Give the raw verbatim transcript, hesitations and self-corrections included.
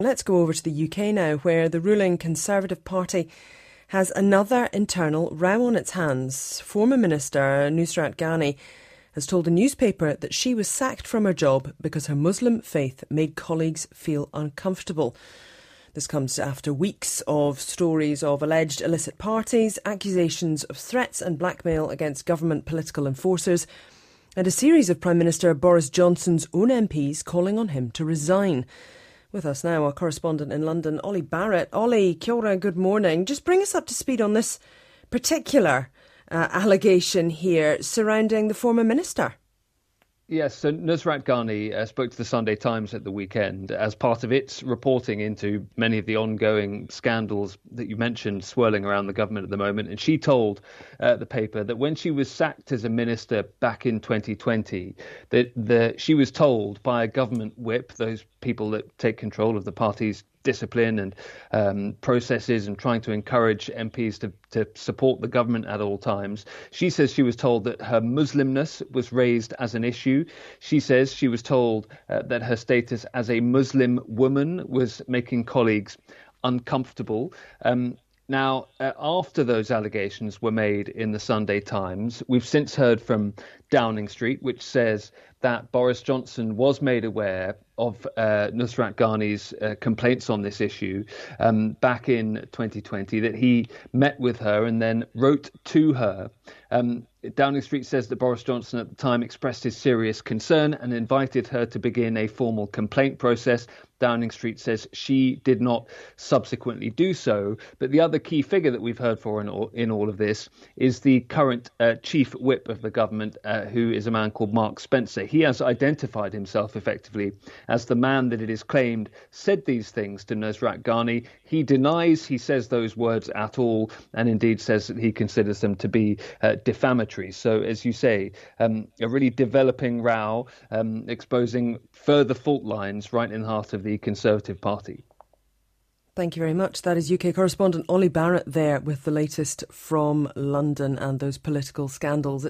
Let's go over to the U K now, where the ruling Conservative Party has another internal row on its hands. Former Minister Nusrat Ghani has told a newspaper that she was sacked from her job because her Muslim faith made colleagues feel uncomfortable. This comes after weeks of stories of alleged illicit parties, accusations of threats and blackmail against government political enforcers, and a series of Prime Minister Boris Johnson's own M Ps calling on him to resign. With us now, our correspondent in London, Ollie Barrett. Ollie, kia ora, good morning. Just bring us up to speed on this particular uh, allegation here surrounding the former minister. Yes, so Nusrat Ghani uh, spoke to the Sunday Times at the weekend as part of its reporting into many of the ongoing scandals that you mentioned swirling around the government at the moment. And she told uh, the paper that when she was sacked as a minister back in twenty twenty, that the, she was told by a government whip, those people that take control of the party's discipline and um, processes and trying to encourage M Ps to, to support the government at all times. She says she was told that her Muslimness was raised as an issue. She says she was told uh, that her status as a Muslim woman was making colleagues uncomfortable. Um, Now, uh, after those allegations were made in the Sunday Times, we've since heard from Downing Street, which says that Boris Johnson was made aware of uh, Nusrat Ghani's uh, complaints on this issue um, back in twenty twenty, that he met with her and then wrote to her. Um, Downing Street says that Boris Johnson at the time expressed his serious concern and invited her to begin a formal complaint process. Downing Street says she did not subsequently do so. But the other key figure that we've heard for in all, in all of this is the current uh, chief whip of the government, uh, who is a man called Mark Spencer. He has identified himself effectively as the man that it is claimed said these things to Nusrat Ghani. He denies he says those words at all, and indeed says that he considers them to be uh, defamatory. So, as you say, um, a really developing row, um, exposing further fault lines right in the heart of the Conservative Party. Thank you very much. That is U K correspondent Ollie Barrett there with the latest from London and those political scandals.